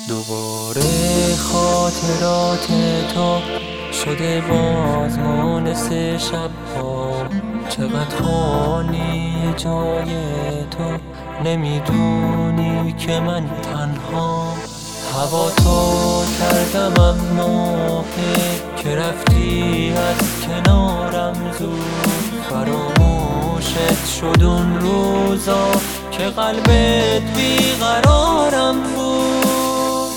دوباره خاطرات تو شده باز مونس شب‌ها، چقدر خالی جای تو، نمیدونی که من تنها هوا تو کردم، اما که رفتی از کنارم زود، فراموشت شد اون روزا که قلبت بیقرارم بود.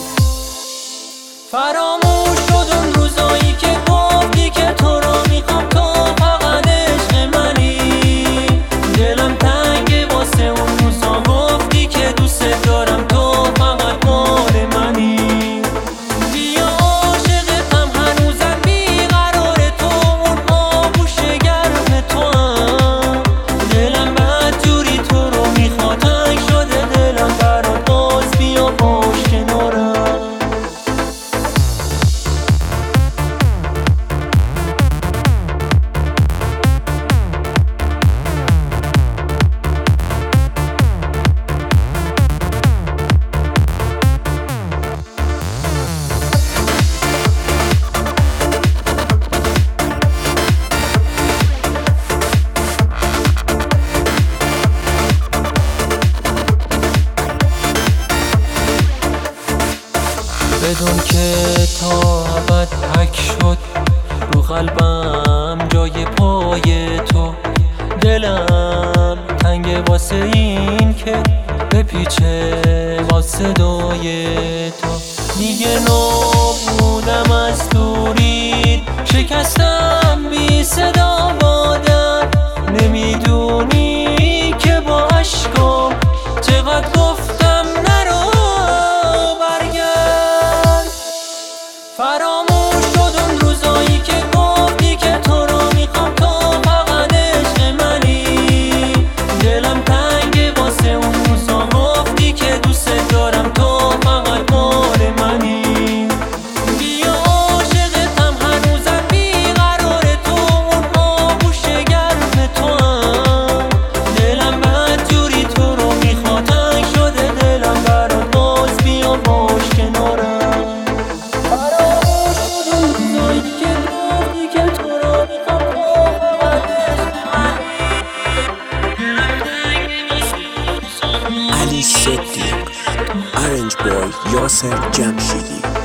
فراموش شد اون روزایی که گفتی که تو رو میخوام، تو فقط عشق منی، دلم تنگه واسه اون روزا گفتی که دوست دارم، تو فقط مال منی. بیا عاشقتم هنوزم بیقرار تو، اون آغوش گرم تو هم، دلم بدجوری تو رو میخواد، تنگ شده دلم برات، باز بیا باش کنارم. بدون که تا ابد حک شد رو قلبم جای پای تو، دلم تنگ واسه این که بپیچه با صدای تو. دیگه نابودم از دوریت، شکستم بی صدا بادم، نمیدونی که با عشقم چقدر گفتم نرو برگرد. فراموش شد اون روزایی که گفتی که تو رو میخوام، تو فقط عشق منی، دلم تنگه واسه اون روزا گفتی که دوست دارم، تو فقط مال منی. بیا عاشقتم هنوزم بیقرار تو، اون آغوش گرم تو هم، دلم بدجوری تو رو میخواد، تنگ شده دلم برات، باز بیا باش کنارم. Ali Seddiq, Orange Boy Yasser Jamshidi.